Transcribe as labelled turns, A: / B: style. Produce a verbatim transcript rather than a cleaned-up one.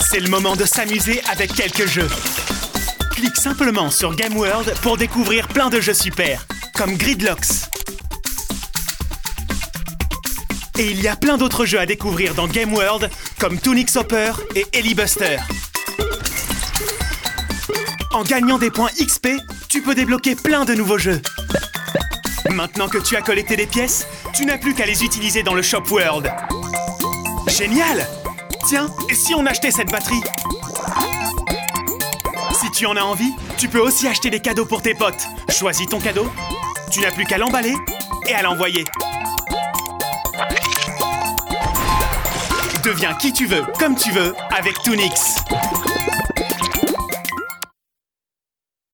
A: C'est le moment de s'amuser avec quelques jeux. Clique simplement sur Game World pour découvrir plein de jeux super, comme Gridlocks. Et il y a plein d'autres jeux à découvrir dans Game World, comme Tunic Hopper et Ellie Buster. En gagnant des points X P, tu peux débloquer plein de nouveaux jeux. Maintenant que tu as collecté des pièces, tu n'as plus qu'à les utiliser dans le Shop World. Génial! Tiens, et si on achetait cette batterie? Si tu en as envie, tu peux aussi acheter des cadeaux pour tes potes. Choisis ton cadeau, tu n'as plus qu'à l'emballer et à l'envoyer. Deviens qui tu veux, comme tu veux, avec Toonix.